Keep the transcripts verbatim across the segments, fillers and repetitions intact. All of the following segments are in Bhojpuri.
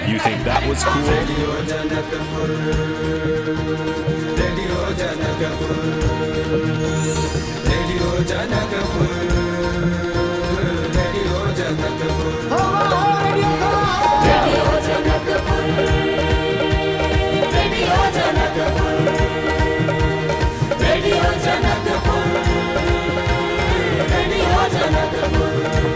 You think that was cool? Radio Janakpur, Radio Janakpur, Radio Janakpur, Radio Janakpur. Radio Janakpur, Radio Janakpur, Radio Janakpur, Radio Janakpur.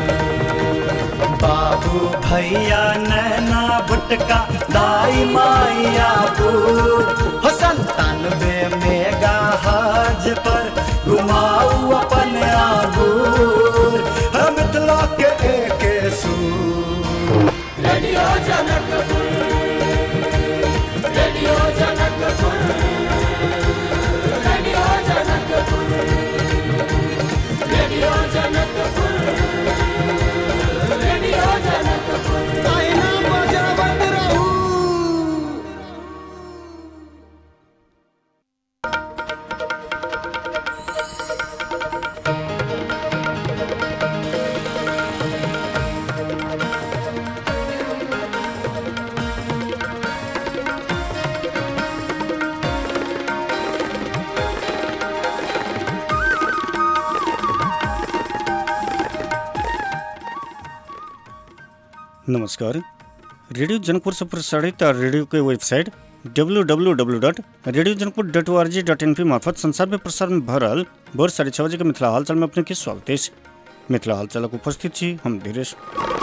बाबू भैया नैना बुटका दाई माइया बूढ़ हो संतानवे मेगा हज पर घुमाऊ अपन आबूर हम मिथिला के एक सूर। Radio Janakpur, radio Janakpur, radio Janakpur, radio Janakpur, radio Janakpur. आईना बजावत रहू। नमस्कार। रेडियो जनकपुर से प्रसारित रेडियो के website W W W dot radio Janakpur dot O R G dot in P मार्फत संसार में प्रसारण भरल भोर साढ़े छः बजे के मिथिला हालचाल में अपने के स्वागत है। मिथिला हालचाल को उपस्थित छी हम धीरेश।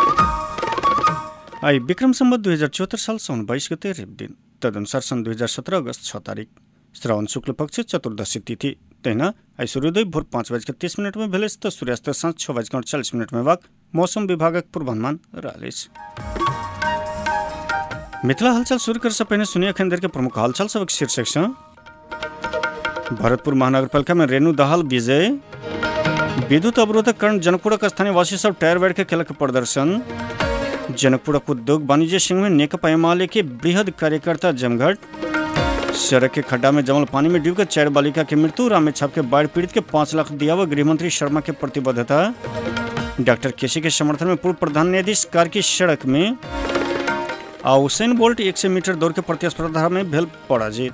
आई विक्रम संवत दो हजार चौहत्तर साल साउन बाईस गते रेव दिन तदनुसार सन दो हजार सत्रह अगस्त छः तारीख श्रावण शुक्ल पक्ष चतुर्दशी तिथि तहिना आई सूर्योदय भोर पाँच बज के तीस मिनट में भेल तो सूर्यास्त साँझ छः बज के चालीस मिनट में वाक मौसम विभागक पूर्वानुमान रहल। मिथिला हालचाल शुरू कर से पहले सुनिए अखन देर के प्रमुख हालचाल सबक शीर्षक से। भरतपुर महानगरपालिका में रेणु दाहाल विजय। विद्युत अवरोधक कारण जनकपुरक स्थानीय वासी सब टायर बैठ के केलक प्रदर्शन। जनकपुरक उद्योग वाणिज्य संघ में नेकपा एमाले के बृहद कार्यकर्ता जमघट। सड़क के खड्डा में जमल पानी में डूबकर चार बालिका की मृत्यु। रामेछाप के बाढ़ पीड़ित के पाँच लाख दिया व गृहमंत्री शर्मा की प्रतिबद्धता। डॉक्टर केसी के समर्थन में पूर्व प्रधान न्यायाधीश कार की सड़क में। आ उसेन बोल्ट एक सौ मीटर दौड़ के प्रतिस्पर्धा में भेल पराजित।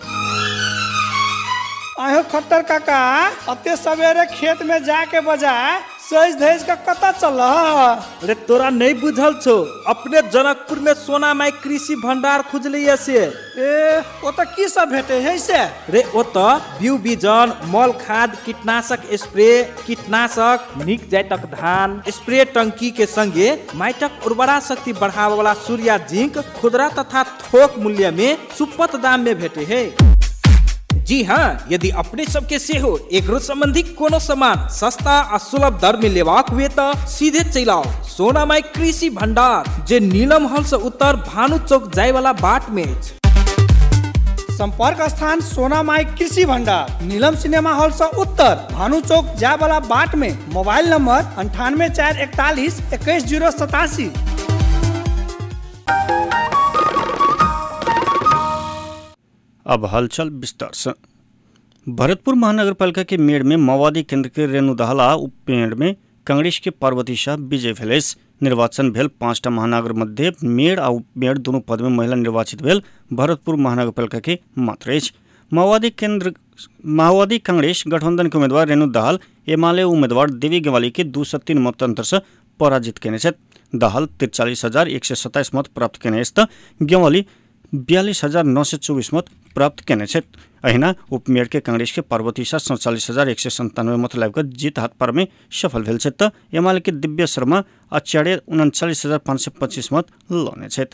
आयो खट्टर काका अते सवेरे खेत में जाके बजाय सज धज का कता चल। अरे तोरा नहीं बुझल छो अपने जनकपुर में सोना माई कृषि भंडार खुजलिए से। ए ओ त की सब भेटे है से? रे ओ त बीउ बीजन मल खाद कीटनाशक स्प्रे कीटनाशक निक जातक धान स्प्रे टंकी के संगे माइटक उर्वरा शक्ति बढ़ावे वाला सूर्या जिंक खुदरा तथा थोक मूल्य में सुपथ दाम में भेटे है। जी हाँ, यदि अपने सबके से हो एग्रो संबंधी कोनो सामान सस्ता और सुलभ दर में लेवाक हुए तो सीधे चलाओ सोना माई कृषि भंडार जे नीलम हॉल से उत्तर भानु चौक जाए वाला बाट में। संपर्क स्थान सोना माई कृषि भंडार नीलम सिनेमा हॉल से उत्तर भानु चौक जाए वाला बाट में। मोबाइल नंबर अंठानवे चार इकतालीस इक्कीस जीरो सतासी। अब हलचल विस्तार से। भरतपुर महानगरपालिका के मेड़ में माओवादी केंद्र के रेणु दाहाला उपमेड़ में कांग्रेस के पार्वती शाह विजय भेलेस। निर्वाचन भेल पांचटा महानगर मध्य मेड़ आ उपमेड़ दोनों पद में महिला निर्वाचित भेल भरतपुर महानगरपालिका के मात्र अछि। माओवादी केंद्र माओवादी कांग्रेस गठबंधन के उम्मीदवार रेणु दाहाल एमाले उम्मीदवार देवी गेवाली के दू सौ तीन मत अंतर से पराजित केने छथि। दाहाल तिरचालीस हजार एक सौ सत्ताईस मत प्राप्त केने अछि तऽ गेवाली बयालीस हजार नौ सौ चौबीस मत प्राप्त केने छथि। अहिना उपमेड़ के कांग्रेस के पार्वती शाह सैंतालीस हजार एक सौ संतानवे मत लाबिकऽ जीत हाथ पार में सफल भेल छथि तऽ एमाले के दिव्य शर्मा आचार्य उनचालीस हजार पाँच सौ पच्चीस मत लौने छथि।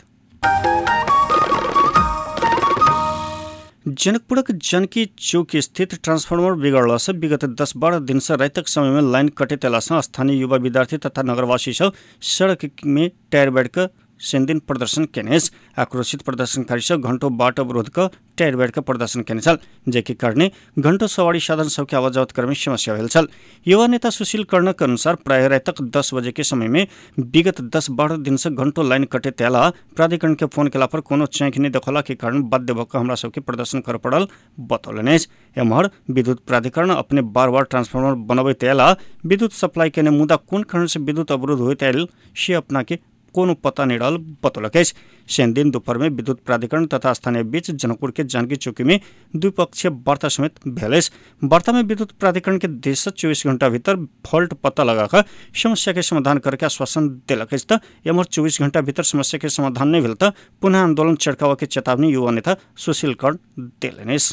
जनकपुरक जानकी चौक स्थित ट्रांसफार्मर बिगड़ला से विगत दस बारह दिन से रातक समय में लाइन कटे तेला से स्थानीय युवा विद्यार्थी तथा नगरवासी सब सड़क में टायर बैठ कर सेन दिन प्रदर्शन केने। आक्रोशित प्रदर्शनकारी सब घंटों बाट अवरोध कर टायर बैठ कर प्रदर्शन केने छल, जेके कारणे घंटों सवारी साधन सबके आवाजावत करे में समस्या भेल छल। युवा नेता सुशील कर्णक अनुसार प्राय रातक दस बजे के समय में विगत दस बारह दिन से घंटों लाइन कटे तेला प्राधिकरण के फोन केला पर कोनो चैंक नहीं देखला के कारण बाध्य भऽ कऽ हमरा सबके प्रदर्शन कर पड़ल बतौलनि। एम्हर विद्युत प्राधिकरण अपने बार बार ट्रांसफार्मर बनबैत अयला विद्युत सप्लाई केने मुदा कोन कारण से विद्युत अवरोध होइत आयल से अपना के कोनो पता नहीं रहल बतौलक अछि। शनि दिन दोपहर में विद्युत प्राधिकरण तथा स्थानीय बीच जनकपुर के जानकी चौकी में द्विपक्षीय वार्ता समेत भेल अछि। वार्ता में विद्युत प्राधिकरण के देश चौबीस घंटा भीतर फॉल्ट पता लगाकर समस्या के समाधान करके आश्वासन दिलक अछि। त एम्हर चौबीस घंटा भीतर समस्या के समाधान नहीं भेल त पुनः आंदोलन चड़कावा के चेतावनी युवा नेता सुशील कर्ण देलनि अछि।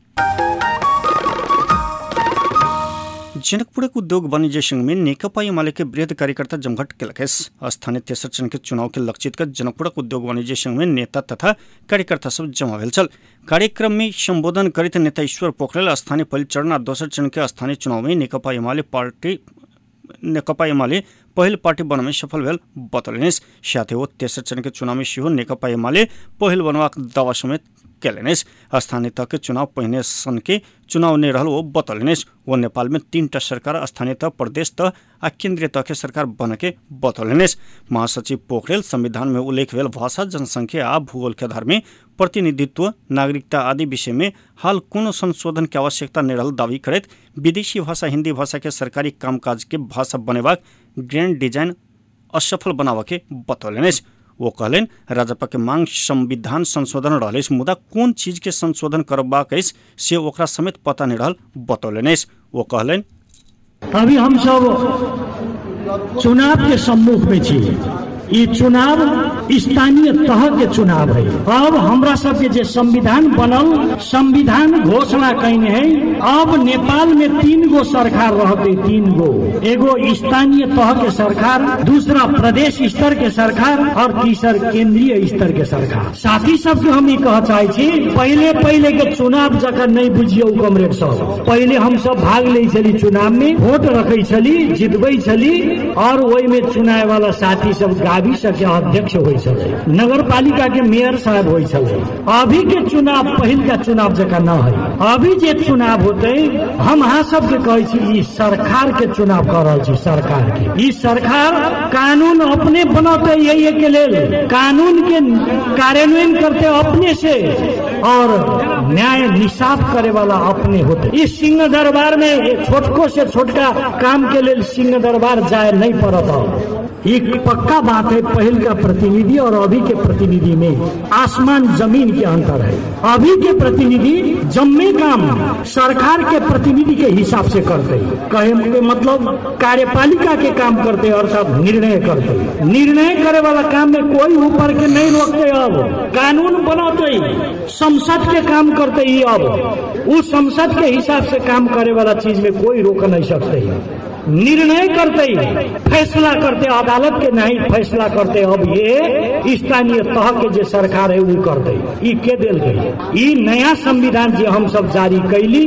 जनकपुर उद्योग वाणिज्य संघ में नेकपा एमाले के वृहद कार्यकर्ता जमघट केलक अछि। स्थानीय तेसर चरण के चुनाव के लक्षित कर जनकपुर उद्योग वाणिज्य संघ में नेता तथा कार्यकर्ता सब जमा भेल छल। कार्यक्रम में संबोधन करते नेता ईश्वर पोखरेल स्थानीय पहिल चरण आ दोसर चरण के स्थानीय चुनाव में नेकपा एमाले पार्टी नेकपा एमाले पहिल पार्टी बन में सफल भेल बतौलनि। साथ ही वो तेसर चरण के चुनाव में सेहो नेकपा एमाले पहिल बनबाक दावा समेत केलनि। स्थानीय तह के चुनाव पहिने सन के चुनाव नहीं रहल वो बतौलनि। वो नेपाल में तीन टा सरकार स्थानीय तह प्रदेश तह आ केंद्रीय तह के सरकार बन के बतौलनि। महासचिव पोखरेल संविधान में उल्लेख भेल भाषा जनसंख्या आ भूगोल के आधार में प्रतिनिधित्व नागरिकता आदि विषय में हाल कोनो संशोधन के आवश्यकता नहीं रहल दावी करैत विदेशी भाषा हिंदी भाषा के सरकारी कामकाज के भाषा बनेबाक ग्रैंड डिजाइन असफल बनावा के बतौलनि। वो कहलन राजपा के मांग संविधान संशोधन रहल मुदा कौन चीज के संशोधन करबाक से ओकरा समेत पता नहीं रहल बतौलनि। वो कहलन अभी हम सब चुनाव के सम्मुख में छी। ये चुनाव स्थानीय तह के चुनाव है। अब हमरा सबके जे संविधान बनल संविधान घोषणा कइने है। अब नेपाल में तीन गो सरकार रहते तीन गो एगो स्थानीय तह के सरकार, दूसरा प्रदेश स्तर के सरकार और तीसर केंद्रीय स्तर के सरकार। साथी सबके हम ई कह चाहे छी पहले पहले के चुनाव जकर नहीं बुझियो कॉमरेड सब। पहले हम सब भाग ले छली चुनाव में, वोट रखे छली, जितबै छली और वही में चुनाव वाला साथी सब गाविस के अध्यक्ष होइ छले, नगर पालिका के मेयर साहब होइ छले। अभी के चुनाव पहिल का चुनाव जका न है। अभी जे चुनाव होते हम अहाँ सबके कहै छी ई सरकार के चुनाव कर रहल छी। सरकार के ई सरकार कानून अपने बनाते यही के लेल कानून के कार्यान्वयन करते अपने से और न्याय निसाफ करे वाला अपने होते। इस सिंह दरबार में छोटको से छोटका काम के लेल सिंह दरबार जाए नहीं पड़ता। एक पक्का बात है पहल का प्रतिनिधि और अभी के प्रतिनिधि में आसमान जमीन के अंतर है। अभी के प्रतिनिधि जम्मे काम सरकार के प्रतिनिधि के हिसाब से करते कहे के मतलब कार्यपालिका के काम करते अर्थात निर्णय करते। निर्णय करे वाला काम में कोई ऊपर के नहीं रोकते। अब कानून बनाते संसद के काम करते ही। अब उस संसद के हिसाब से काम करे वाला चीज में कोई रोक नहीं सकते। निर्णय करते ही फैसला करते, अदालत के नहीं फैसला करते। अब ये स्थानीय तह के जो सरकार है वो करते ई के दिल गई। ई नया संविधान जो हम सब जारी कैली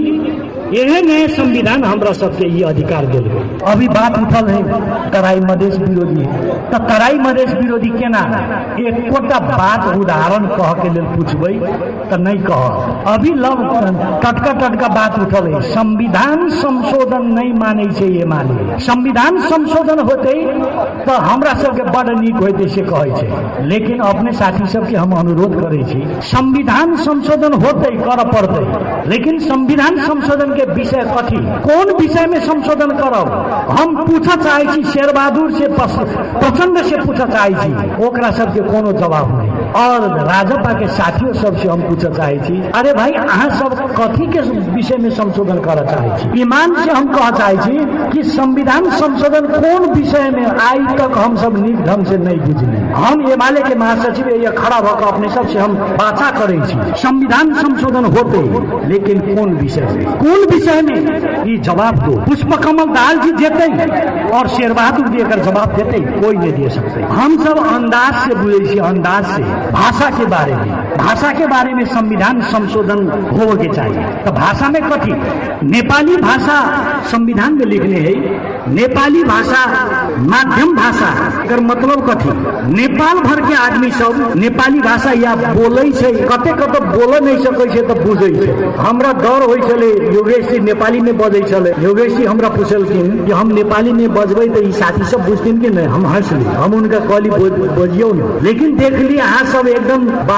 यह नए संविधान हमरा सबके ये अधिकार दिल गई। अभी बात उठल है तराई मधेश विरोधी तो तराई मधेश विरोधी केना एक कोटा बात उदाहरण कह के लिए पूछबे तो नहीं कह। अभी लव टटका टटका बात उठल है संविधान संशोधन नहीं माने छे। ये माने संविधान संशोधन होते तो हमरा सबके बड़ नीक होते से कहे छे। लेकिन अपने साथी सबके हम अनुरोध करे छी संविधान संशोधन होते कर पड़ते। लेकिन संविधान संशोधन के विषय कथी कौन विषय में संशोधन करब हम पूछा चाहे छी। शेरबहादुर से प्रचंड से पूछा चाहे छी ओकरा सबके कोनो जवाब नहीं। और राजपा के साथियों सबसे हम पूछा चाहे छी अरे भाई अहाँ सब कथी के विषय में संशोधन कर चाहे छी। ईमान से हम कह चाहे छी कि संविधान संशोधन कौन विषय में आई तक हम सब नीक ढंग से नहीं बुझले। हम एमाले के महासचिव ये खड़ा होकर अपने सबसे हम बाचा करे छी संविधान संशोधन होते लेकिन कौन विषय में कौन विषय में ये जवाब दो। पुष्प कमल दाल जी देते और शेरबहादुर जी अगर जवाब देते कोई नहीं दे सकते। हम सब अंदाज से बुझे छी अंदाज से भाषा के बारे में भाषा के बारे में संविधान संशोधन हो के चाहिए। तो भाषा में कथी नेपाली भाषा संविधान में लिखने है। नेपाली भाषा माध्यम भाषा अगर मतलब कथी नेपाल भर के आदमी सब नेपाली भाषा या बोले छे कते कते बोले नहीं सकै छे तो बुझे छे। हमरा डर होय छले योगेश जी नेपाली में बजै छले। योगेश जी हमरा पूछलखिन कि हम नेपाली में बजबै तो ई साथी सब बुझथिन कि नहीं। हम हंसली हम उनका कहली बजियो न। लेकिन देख ली अहाँ सब एकदम बात के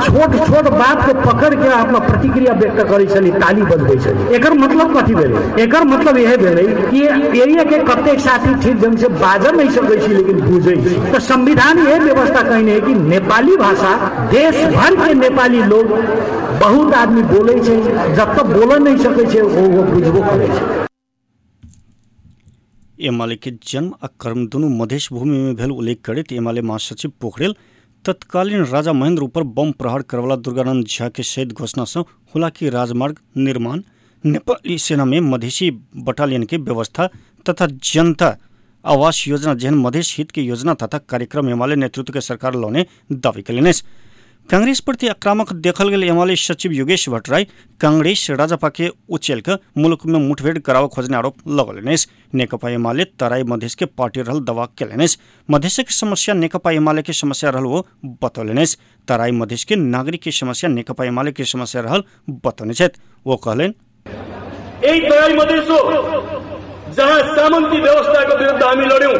छोट छोट बात को पकड़ के अपना प्रतिक्रिया व्यक्त करे छली, ताली बजबै छली। एकर मतलब कथी भेलै? एकर मतलब यह भेलै कि एरिया के कतेक साथी ठीक ढंग से बाज नहीं सकै छी लेकिन बुझै छी। तो संविधान यह व्यवस्था कहने है कि नेपाली भाषा देश भर के नेपाली लोग बहुत आदमी बोले छे, जब तक बोल नहीं सकै छे वो वो बुझबो करे छे। एमाले के जन्म आ कर्म दुनू मधेश भूमि में भेल उल्लेख करैत एमाले महासचिव पोखरेल तत्कालीन राजा महेंद्र ऊपर बम प्रहार करवला दुर्गानंद झा के शहीद घोषणा से हुलाकी राजमार्ग निर्माण, नेपाली सेना में मधेसी बटालियन के व्यवस्था तथा जनता आवास योजना जहन मधेश हित के योजना तथा कार्यक्रम एमाले नेतृत्व के सरकार लौने दावी कलेने। कांग्रेस प्रति आक्रामक देखल गेल एमाले सचिव योगेश भट्टराई कांग्रेस राजपा के उचेल के मुल्क में मुठभेड़ कराव खोजने आरोप लगौलेने। नेकपा एमाले तराई मधेश के पार्टी रहल दवा केलेने। मधेश के समस्या नेकपा एमाले के समस्या रहल वो बतौलेने। तराई मधेश के नागरिक की समस्या नेकपा एमाले की समस्या रहल बतौने। वो कहलेन यही तराई मधेश हो जहाँ सामन्ती व्यवस्थाको विरुद्ध हामी लड्यौं,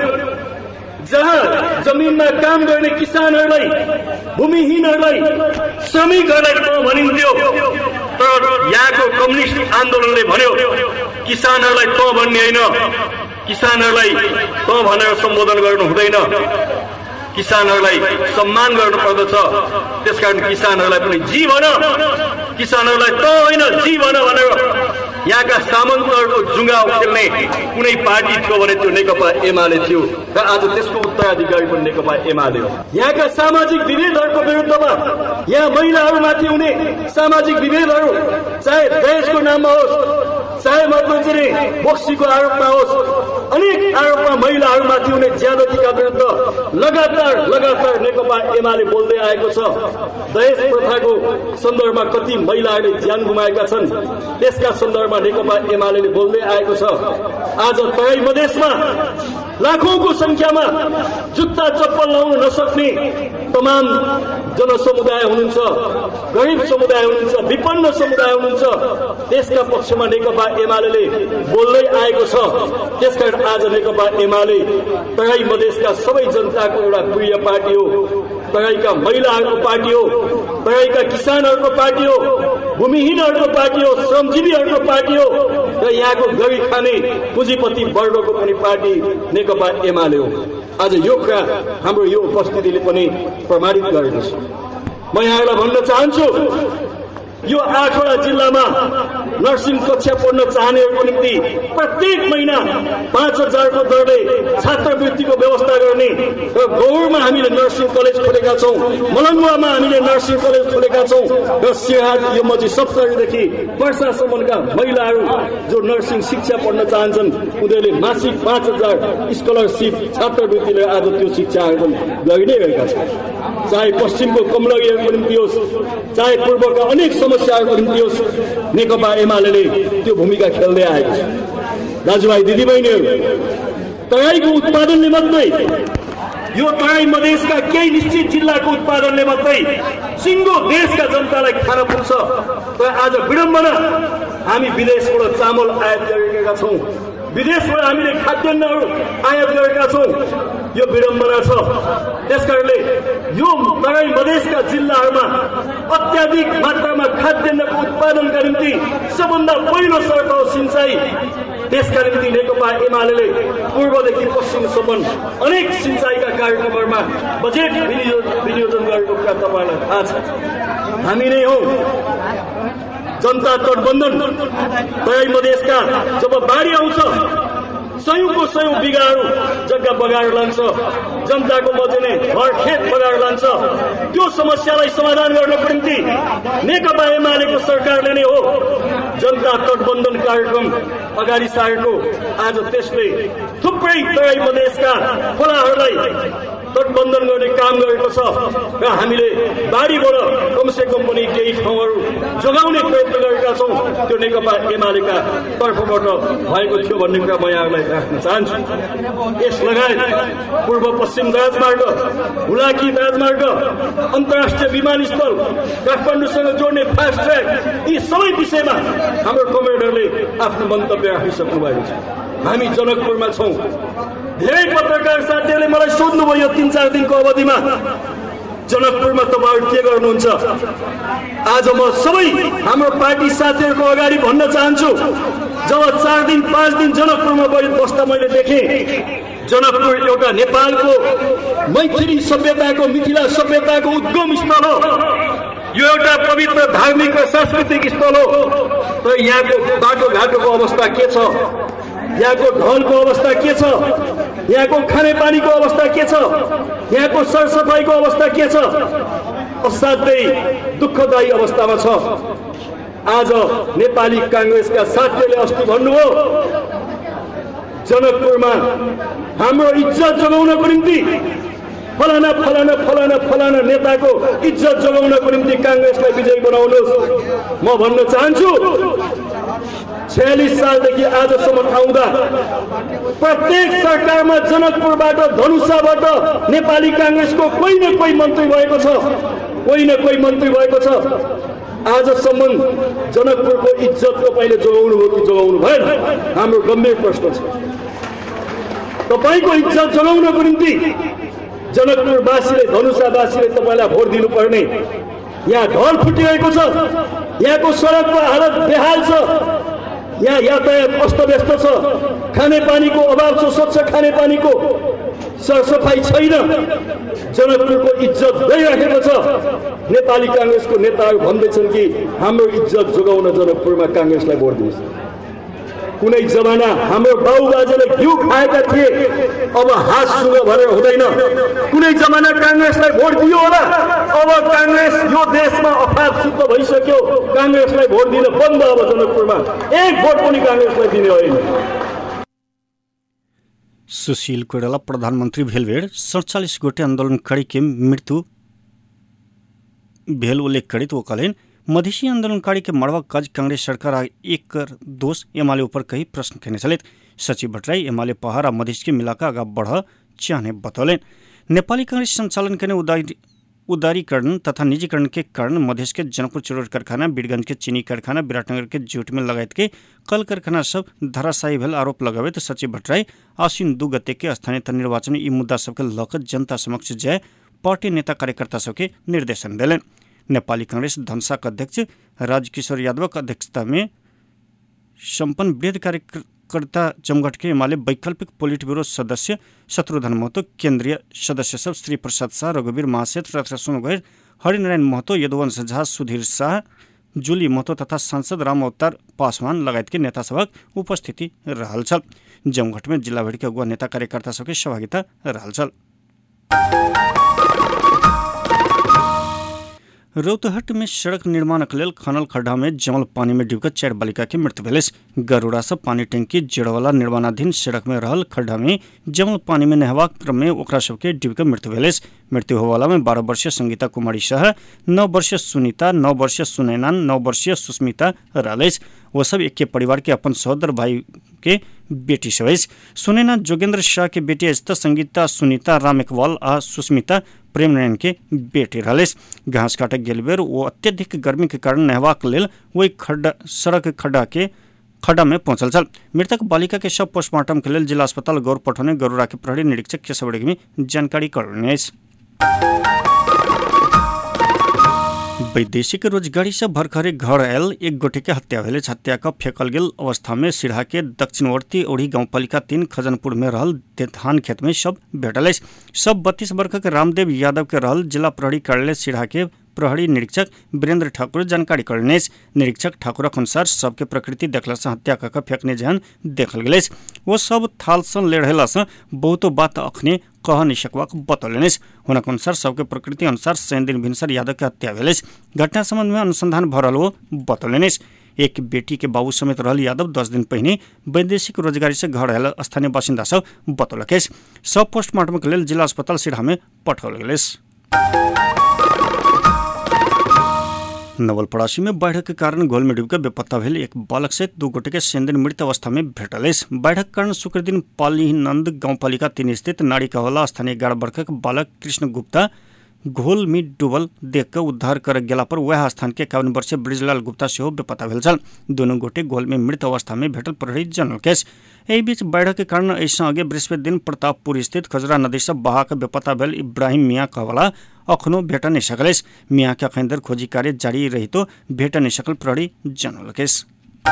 जहाँ जमिनमा काम गर्ने किसानहरूलाई, भूमिहीनहरूलाई, श्रमिकहरूलाई त भनिन्थ्यो, तर यहाँको कम्युनिस्ट आन्दोलनले भन्यो किसानहरूलाई त भन्ने होइन, किसानहरूलाई त भनेर सम्बोधन गर्नु हुँदैन, किसानहरूलाई सम्मान गर्नु पर्दछ। त्यसकारण किसानहरूलाई पनि जी भन, किसानहरूलाई त होइन जी भन भनेर यहाँका सामन्तहरूको जुङ्गा खेल्ने कुनै पार्टी थियो भने त्यो नेकपा एमाले थियो र आज त्यसको उत्तराधिकारी पनि नेकपा एमाले हो। यहाँका सामाजिक विभेदहरूको विरुद्धमा यहाँ महिलाहरूमाथि हुने सामाजिक विभेदहरू, चाहे दहेजको नाममा होस्, चाहे मध्यन्जरी बोक्सीको आरोपमा होस्, अनेक आरोपमा महिलाहरूमाथि हुने ज्यादतीका विरुद्ध लगातार लगातार नेकपा एमाले बोल्दै आएको छ। दहेज प्रथाको सन्दर्भमा कति महिलाहरूले ज्यान गुमाएका छन्, त्यसका सन्दर्भमा नेकपा एमाले बोल्दै आएको छ। आज तराई मधेसमा लाखौंको संख्यामा जुत्ता चप्पल लाउन नसक्ने तमाम जनसमुदाय हुनुहुन्छ, गरिब समुदाय हुनुहुन्छ, विपन्न समुदाय हुनुहुन्छ, त्यसका पक्षमा नेकपा एमाले बोल्दै आएको छ। त्यसकारण आज नेकपा एमाले तराई मधेसका सबै जनताको एउटा प्रिय पार्टी हो, तराईका महिलाहरूको पार्टी हो, तराईका किसानहरूको पार्टी हो, भूमिहीनहरूको पार्टी हो, श्रमजीवीहरूको पार्टी हो र यहाँको गरी खाने पुँजीपति वर्गको पनि पार्टी नेकपा एमाले हो। आज यो कुरा हाम्रो यो उपस्थितिले पनि प्रमाणित गरेको छ। म यहाँलाई भन्न चाहन्छु, यो आठवटा जिल्लामा नर्सिङ कक्षा पढ्न चाहनेहरूको निम्ति प्रत्येक महिना पाँच हजारको दरले छात्रवृत्तिको व्यवस्था गर्ने र गौरमा हामीले नर्सिङ कलेज खोलेका छौँ, मलङ्गुवामा हामीले नर्सिङ कलेज खोलेका छौँ र सिरहाट यो मझी सप्तरीदेखि वर्षासम्मका महिलाहरू जो नर्सिङ शिक्षा पढ्न चाहन्छन् उनीहरूले मासिक पाँच हजार स्कलरसिप छात्रवृत्तिले आज त्यो शिक्षा आयोजन गरि नै रहेका छन्। चाहे पश्चिमको कमलगीहरूको निम्ति होस्, चाहे पूर्वका अनेक समस्याहरूको निम्ति होस्, नेकपा एमाले त्यो भूमिका खेल्दै आएको छ। दाजुभाइ दिदीबहिनीहरू, तराईको उत्पादनले मात्रै, यो तराई मधेसका केही निश्चित जिल्लाको उत्पादनले मात्रै सिङ्गो देशका जनतालाई खान पुग्छ। तर आज विडम्बना हामी विदेशबाट चामल आयात गरेका छौँ, विदेशबाट हामीले खाद्यान्नहरू आयात गरेका छौँ, यो विडम्बना छ। त्यसकारणले यो तराई मधेसका जिल्लाहरूमा अत्याधिक मात्रामा खाद्यान्नको उत्पादनका निम्ति सबभन्दा पहिलो शर्त हो सिंचाई। त्यसका निम्ति नेकपा एमाले पूर्वदेखि पश्चिमसम्म अनेक सिंचाईका कार्यक्रमहरूमा बजेट विनियोजन गरेको कुरा तपाईँलाई थाहा छ। हामी नै हौ जनता तटबन्धन तराई मधेसका, जब बाढी आउँछ सयौंको सयौं बिगाहरू जग्गा बगाएर लान्छ, जनताको मजेने घर खेत बगाएर लान्छ। त्यो समस्यालाई समाधान गर्नको निम्ति नेकपा एमालेको सरकारले नै हो जनता तटबन्धन कार्यक्रम अगाडि सारेको। आज त्यसले थुप्रै तराई मधेसका खोलाहरूलाई तटबन्धन गर्ने काम गरेको छ र हामीले बाढीबाट कमसे कम पनि केही ठाउँहरू जोगाउने प्रयत्न गरेका छौँ। त्यो नेकपा एमालेका तर्फबाट भएको थियो भन्ने कुरा म यहाँलाई राख्न चाहन्छु। यस लगायत पूर्व पश्चिम राजमार्ग, हुलाकी राजमार्ग, अन्तर्राष्ट्रिय विमानस्थल, काठमाडौँसँग जोड्ने फास्ट ट्र्याक, यी सबै विषयमा हाम्रो कमेन्डरले आफ्नो मन्तव्य राखिसक्नु भएको छ। हामी जनकपुरमा छौँ। धेरै पत्रकार साथीहरूले मलाई सोध्नुभयो यो तीन चार दिनको अवधिमा जनकपुरमा तपाईँहरू के गर्नुहुन्छ? आज म सबै हाम्रो पार्टी साथीहरूको अगाडि भन्न चाहन्छु, जब चार दिन पाँच दिन जनकपुरमा बस्दा मैले देखेँ जनकपुर एउटा नेपालको मैथिली सभ्यताको मिथिला सभ्यताको उद्गम स्थल हो, यो एउटा पवित्र धार्मिक र सांस्कृतिक स्थल हो। तर यहाँको बाटोघाटोको अवस्था के छ, यहाँको ढलको अवस्था के छ, यहाँको खानेपानीको अवस्था के छ, यहाँको सरसफाइको अवस्था के छ, असाध्यै दुःखदायी अवस्थामा छ। आज नेपाली काङ्ग्रेसका साथीहरूले अस्ति भन्नुभयो जनकपुरमा हाम्रो इज्जत जोगाउनको निम्ति फलाना फलाना फलाना फलाना नेताको इज्जत जोगाउनको निम्ति काङ्ग्रेसलाई विजयी बनाउनुहोस्। म भन्न चाहन्छु छयालिस सालदेखि आजसम्म आउँदा प्रत्येक सरकारमा जनकपुरबाट धनुषाबाट नेपाली काङ्ग्रेसको कोही न कोही मन्त्री भएको छ, कोही न कोही मन्त्री भएको छ। आजसम्म जनकपुरको इज्जत तपाईँले जोगाउनु हो कि जोगाउनु भएन? हाम्रो गम्भीर प्रश्न छ। तपाईँको इज्जत जोगाउनको निम्ति जनकपुरवासीले धनुषावासीले तपाईँलाई भोट दिनुपर्ने। यहाँ ढल फुटिरहेको छ, यहाँको सडकको हालत बेहाल छ, यहाँ यातायात अस्तव्यस्त छ, खानेपानीको अभाव छ, स्वच्छ खानेपानीको सरसफाइ छैन, जनकपुरको इज्जत गइरहेको छ। नेपाली काङ्ग्रेसको नेताहरू भन्दैछन् कि हाम्रो इज्जत जोगाउन जनकपुरमा काङ्ग्रेसलाई भोट दिनुहोस्। कुनै जमाना हाम्रो बाबुबाजेले घिउ खाएका थिए, अब हात सुँग भनेर हुँदैन। कुनै जमाना काङ्ग्रेसलाई भोट दियो होला, अब काङ्ग्रेस यो देशमा अफात शुद्ध भइसक्यो, काङ्ग्रेसलाई भोट दिन बन्द। अब जनकपुरमा एक भोट पनि काङ्ग्रेसलाई दिने होइन। सुशील कोइराला प्रधानमंत्री भेलवेड़ सड़चालीस गोटे आंदोलनकारी के मृत्यु भेल उल्लेख करित वो कहलेन मधेसी आंदोलनकारी के मरवा काज कांग्रेस सरकार एक कर दोष एमाले ऊपर कई प्रश्न कहने चलित सचिव भट्टराई एमाले पहाड़ मधेश के मिलाका आगा बढ़ चाहने बतौलेन। नेपाली कांग्रेस संचालन करने उदारी उदारीकरण तथा निजीकरण के कारण मधेश के जनकपुर चिरोट कारखाना, बीरगंज के चीनी कारखाना, विराटनगर के जूट मिल लगायत के कल कारखाना सब धराशायी भेल आरोप लगावे तो सचिव भट्टराई आश्विन दू गते के स्थानीय निर्वाचन ई मुद्दा सबके लक जनता समक्ष जाय पार्टी नेता कार्यकर्ता सबके निर्देशन दिलेन। नेपाली कांग्रेस धनसाक अध्यक्ष राजकिशोर यादव की अध्यक्षता में संपन्न वृहद कार्यकर्ता जमघट के एमाले वैकल्पिक पोलिट ब्यूरो सदस्य शत्रुघ्न महतो, केंद्रीय सदस्य सब श्री प्रसाद शाह, रघुवीर महासेठ, रत्नसुन गैर, हरिनारायण महतो, यदुवंश झा, सुधीर शाह, जूली महतो तथा सांसद राम अवतार पासवान लगायत के नेता सबक उपस्थिति रहल छल। जमघट में जिला भर के अगुआ नेता कार्यकर्ता सबके सहभागिता रहल छल। रौतहट में सड़क निर्माणक लेल खनल खड्डा में जमल पानी में डूबकर चार बालिका के मृत्यु भेल। गरुड़ा से पानी टंकी जेड़वाला निर्माणाधीन सड़क में रहल खड्डा में जमल पानी में नहवा क्रम में ओकरा सबके डूबकर मृत्यु भेल। मृत्यु होवाला में बारह वर्षीय संगीता कुमारी शाह, नौ वर्षीय सुनीता, नौ वर्षीय सुनैना, नौ वर्षीय सुस्मिता रहलेस। वो सब एक के परिवार के अपन सहोदर भाई के बेटी सब। सुनैना जोगेंद्र शाह के बेटी तो संगीता सुनीता राम इकबाल आ सुस्मिता प्रेम नयन के बेटी रहलेस। घास काटक गेल बेर वो अत्यधिक गर्मी के कारण नहवाक लेल वही खड्डा सड़क खड्डा के खड्डा में पहुंचल छल। मृतक बालिका के शव पोस्टमार्टम के लेल जिला अस्पताल गौर पठौने गरुड़ा के प्रहरी निरीक्षक केशव रेग्मी जानकारी करने। वैदेशिक रोजगारी से भरखरे घर आयल एक गोटे के हत्या भेल। हत्या का फेंकल गेल अवस्था में सिरहा के दक्षिणवर्ती ओढ़ी गांवपालिका तीन खजनपुर में रहल धान खेत में शव भेटल। सब बत्तीस वर्ष के रामदेव यादव के रहल। जिला प्रहरी कार्यालय सिरहा के प्रहरी निरीक्षक वीरेंद्र ठाकुर जानकारी करने। निरीक्षक ठाकुर अनुसार सबके प्रकृति देखला से हत्या कऽ फेंकने जहन देखल गेल। वो सब थाल सन ले रहला से बहुतो बात अखने कह नहीं सकबाक बतौलने। हुनक अनुसार सबके प्रकृति अनुसार शनि दिन भिनसर यादव के हत्या भेल। घटना संबंध में अनुसंधान भ रहल वो बतौलने। एक बेटी के बाबू समेत रहल यादव दस दिन पहले वैदेशिक रोजगारी से घर आयल स्थानीय बासिंदा सब बतौलक। सब पोस्टमार्टम के लेल जिला अस्पताल सिरहा में पठाओल गेल। नवलपरासी में बाढ़ के कारण गोल में डूबकर बेपत्ता भेल एक बालक सहित दू गोटे के सेंदिन मृत अवस्था में भेटल। बाढ़ के कारण शुक्र दिन पालीनंद गांवपालिका तीन स्थित नाड़ी कहला स्थानीय ग्यारह वर्ष के बालक कृष्ण गुप्ता घोल में डूबल देख कर उद्धार कर गेला पर वह स्थान के एकावन वर्षीय ब्रिजलाल गुप्ता सेहो बेपता भेल छल। दोनों गोटे घोल में मृत अवस्था में भेटल प्रहरी जनरल केस। एहि बीच बाढ़ के कारण ऐसा आगे बृहस्पति दिन प्रतापपुर स्थित खजरा नदी से बहा के बेपता भेल इब्राहिम मियाँ कहवाला अखनो भेट नहीं सकल। मियाँ के अखन खोजी कार्य जारी रही तो भेट नहीं सकल प्रहरी जनरल केस।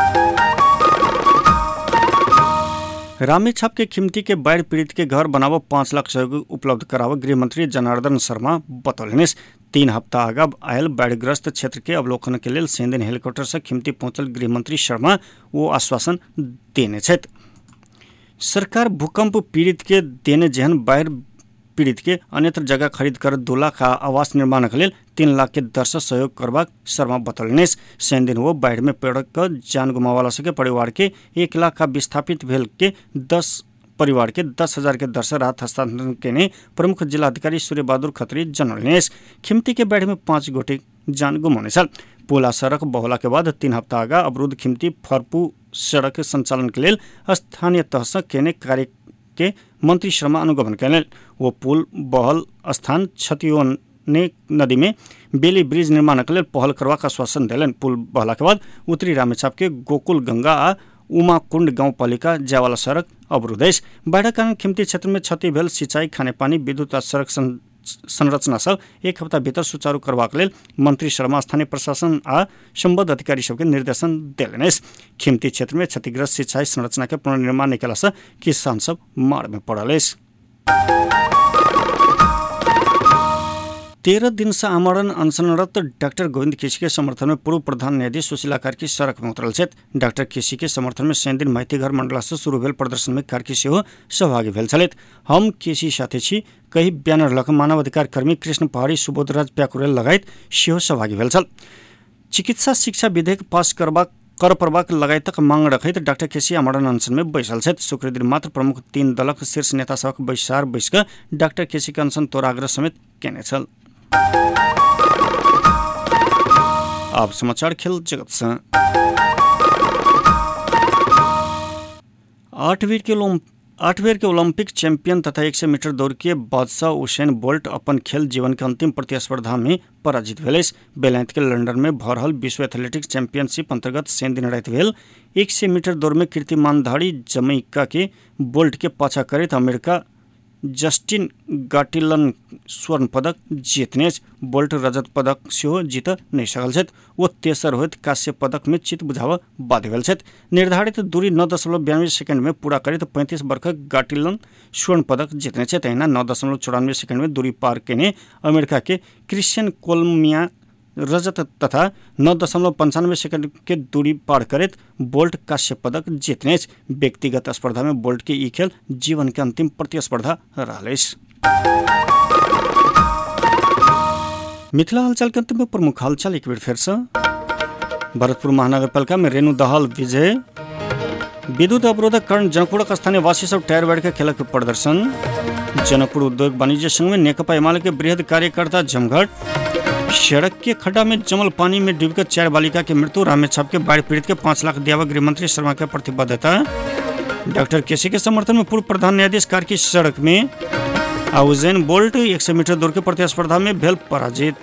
रामेछाप के खिम्ती के बाढ़ पीड़ित के घर बनाव पाँच लाख सहयोग उपलब्ध कराव गृह मंत्री जनार्दन शर्मा बतौलनि। तीन हफ्ता आगा आयल बाढ़ग्रस्त क्षेत्र के अवलोकन के लिए सेंदिन हेलीकॉप्टर से खिम्ती पहुंचल गृह मंत्री शर्मा वो आश्वासन देने छथि। सरकार भूकंप पीड़ित के देने जेहन बाढ़ पीड़ित के अन्यत्र जगह खरीद कर दो लाख आवास निर्माण के लिए तीन लाख के दर से सहयोग करवा शर्मा बतौलनि। शनि दिन वो बाढ़ में पड़क जान गुमावाला सके परिवार के एक लाख का विस्थापित भेल के दस परिवार के दस हजार के दर से राहत हस्तांतरण के प्रमुख जिलाधिकारी सूर्य बहादुर खत्री जनौलनि। खिम्ती के बाढ़ में पाँच गोटे जान गुमाने छल। पुल आ सड़क बहला के बाद तीन हफ्ता आगा अवरुद्ध खिम्ती फरपू सड़क संचालन के लिए स्थानीय तह से केने कार्य के मंत्री शर्मा अनुगमन करें। वो पुल बहल स्थान क्षतियों ने नदी में बेली ब्रिज निर्माण के लिए पहल करवा का आश्वासन दिलन। पुल बहला के बाद उत्तरी रामेछाप के गोकुल गंगा आ उमा कुंड गाँव पालिका जावाला सड़क अवरुद्ध। बाढ़ कारण खिम्ती क्षेत्र में क्षति भेल सिंचाई खाने पानी विद्युत आ सड़क संरचना सब एक हफ्ता भीतर सुचारू करबाक लेल मंत्री शर्मा स्थानीय प्रशासन आ संबद्ध अधिकारी सबके निर्देशन देलनि। खिम्ती क्षेत्र में क्षतिग्रस्त सिंचाई संरचना के पुनर्निर्माण नहीं केला से किसान सब मार में पड़ल। तेरह दिन से आमरण अनशनरत डॉक्टर गोविंद केसी के समर्थन में पूर्व प्रधान न्यायाधीश सुशीला कार्की सड़क में उतरल छथि। डॉक्टर केसी के समर्थन में शनि दिन माइतीघर मंडला से शुरू भेल प्रदर्शन में कार्की सेहो सहभागी भेल छलथि। हम केसी साथे छी कही बैनर लग मानवाधिकार कर्मी कृष्ण पहाड़ी सुबोधराज प्याकुरेल लगायत सेहो सहभागी भेल छल। चिकित्सा शिक्षा विधेयक पास करबाक कर प्रवाक लगायतक मांग रखैत डॉक्टर केसी आमरण अनशन में बैसल छथि। शुक्र दिन मात्र प्रमुख तीन दलक शीर्ष नेता सबक बैसार बैस कऽ डॉक्टर केसी के अनशन तोड़ाग्रह समेत केने छल। अब समाचार खेल जगत से। आठ वीर के आठ बेर के ओलंपिक चैंपियन तथा एक सौ मीटर दौड़ के बादशाह उसेन बोल्ट अपन खेल जीवन के अंतिम प्रतिस्पर्धा में पराजित भेल। बेलायत के लंदन में भऽ रहल विश्व एथलेटिक्स चैंपियनशिप अंतर्गत शनि दिन राति भेल एक सौ मीटर दौड़ में कीर्तिमानधारी जमैका के बोल्ट के पाछा करैत अमेरिका जस्टिन गाटिलन स्वर्ण पदक जीतने। बोल्ट रजत पदक सेहो जीत नहीं सकल छथि। वो तेसर होइत कांस्य पदक में चित बुझाव बाध्य भेल छथि। निर्धारित दूरी नौ दशमलव बयानवे सेकंड में पूरा करैत पैंतीस वर्षक गाटिलन स्वर्ण पदक जीतने छथि। अहिना नौ दशमलव चौरानवे सेकंड में दूरी पार केने अमेरिका के क्रिश्चियन कोलमिया रजत तथा नौ दशमलव पंचानवे सेकंड के दूरी पार करैत बोल्ट कांस्य पदक जीतने। व्यक्तिगत स्पर्धा में बोल्ट के ई खेल जीवन के अंतिम प्रतिस्पर्धा रहल। मिथिला हालचाल के अंत में प्रमुख हालचाल एक बेर फेर से। भरतपुर महानगरपालिका में रेणु दहाल विजय। विद्युत अवरोधक कारण जनकपुरक स्थानीय वासी सब टायर बाढ़ के खेलक प्रदर्शन। जनकपुर उद्योग वाणिज्य संघ में नेकपा एमाले के बृहद कार्यकर्ता जमघट। सड़क के खड्डा में जमल पानी में डूबकर चार बालिका की मृत्यु। रामेछाप के बाढ़ पीड़ित के पाँच लाख दिया गृह मंत्री शर्मा के प्रतिबद्धता। डॉक्टर केसी के समर्थन में पूर्व प्रधान न्यायाधीश कार्की सड़क में। उसेन बोल्ट एक सौ मीटर दौड़ के प्रतिस्पर्धा में भेल पराजित।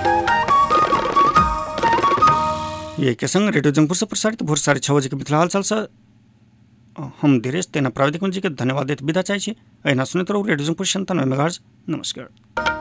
ये के संग रेडियो जंगपुर से प्रसारित भोर साढ़े छह बजे के मिथिला हालचाल से हम धीरेश तेना प्राविधिक जी के धन्यवाद देते विदा चाहे। अहिना सुनते रहू रेडियो जंगपुर संतानवे मेगाहर्ट्ज। नमस्कार।